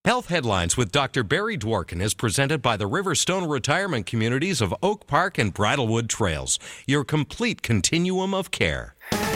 Health Headlines with Dr. Barry Dworkin is presented by the Riverstone Retirement Communities of Oak Park and Bridlewood Trails, your complete continuum of care.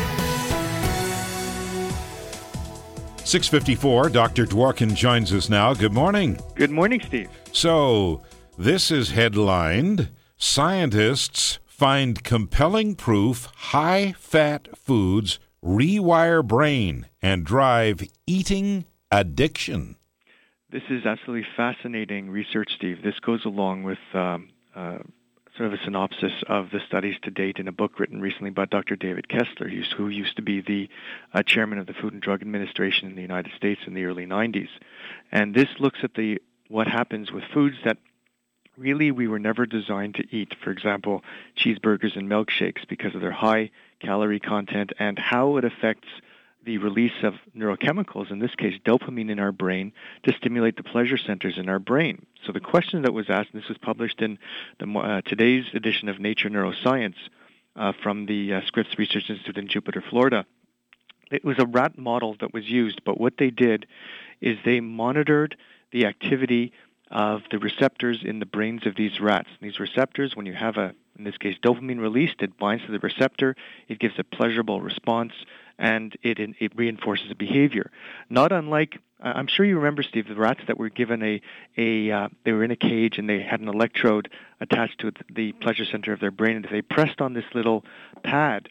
6:54, Dr. Dworkin joins us now. Good morning. Good morning, Steve. So, this is headlined, Scientists Find Compelling Proof High-Fat Foods Rewire Brain and Drive Eating Addiction. This is absolutely fascinating research, Steve. This goes along with sort of a synopsis of the studies to date in a book written recently by Dr. David Kessler, who used to be the chairman of the Food and Drug Administration in the United States in the early 90s. And this looks at what happens with foods that really we were never designed to eat. For example, cheeseburgers and milkshakes, because of their high calorie content and how it affects the release of neurochemicals, in this case dopamine in our brain, to stimulate the pleasure centers in our brain. So the question that was asked, and this was published in today's edition of Nature Neuroscience from the Scripps Research Institute in Jupiter, Florida, it was a rat model that was used, but what they did is they monitored the activity of the receptors in the brains of these rats. And these receptors, when you have in this case, dopamine released, it binds to the receptor, it gives a pleasurable response, and it reinforces a behavior. Not unlike, I'm sure you remember, Steve, the rats that were given they were in a cage and they had an electrode attached to the pleasure center of their brain, and if they pressed on this little pad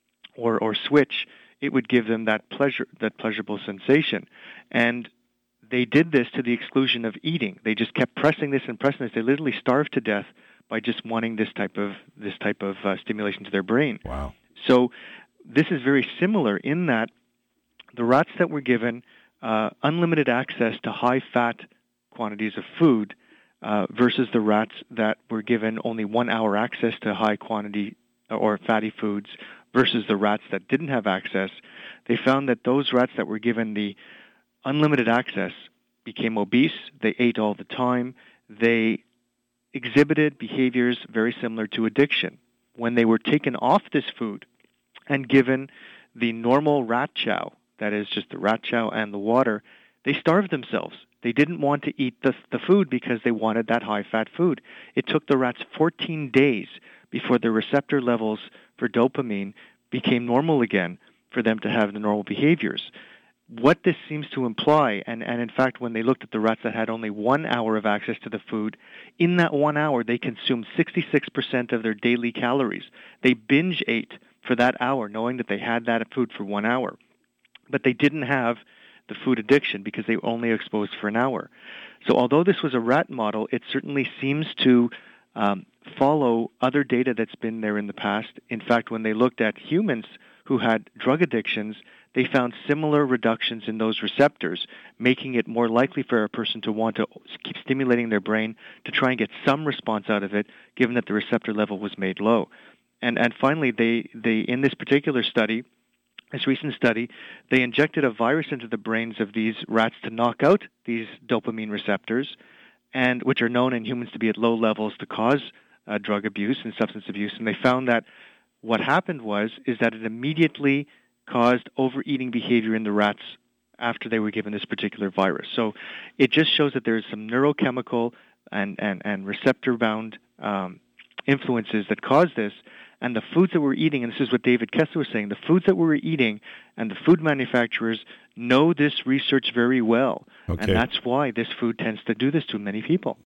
or switch, it would give them that pleasurable sensation. And they did this to the exclusion of eating. They just kept pressing this and pressing this. They literally starved to death by just wanting this type of stimulation to their brain. Wow. So this is very similar in that the rats that were given unlimited access to high-fat quantities of food versus the rats that were given only 1 hour access to high quantity or fatty foods versus the rats that didn't have access, they found that those rats that were given the unlimited access became obese. They ate all the time. They exhibited behaviors very similar to addiction. When they were taken off this food and given the normal rat chow, that is just the rat chow and the water, they starved themselves. They didn't want to eat the food because they wanted that high-fat food. It took the rats 14 days before the receptor levels for dopamine became normal again for them to have the normal behaviors. What this seems to imply, and in fact when they looked at the rats that had only 1 hour of access to the food, in that 1 hour they consumed 66% of their daily calories. They binge ate for that hour knowing that they had that food for 1 hour. But they didn't have the food addiction because they were only exposed for an hour. So although this was a rat model, it certainly seems to follow other data that's been there in the past. In fact, when they looked at humans who had drug addictions, they found similar reductions in those receptors, making it more likely for a person to want to keep stimulating their brain to try and get some response out of it, given that the receptor level was made low. And finally, they in this particular study, this recent study, they injected a virus into the brains of these rats to knock out these dopamine receptors, and which are known in humans to be at low levels to cause drug abuse and substance abuse. And they found that what happened is that it immediately caused overeating behavior in the rats after they were given this particular virus. So it just shows that there is some neurochemical and receptor-bound influences that cause this. And the foods that we're eating, and this is what David Kessler was saying, the foods that we're eating and the food manufacturers know this research very well. Okay. And that's why this food tends to do this to many people.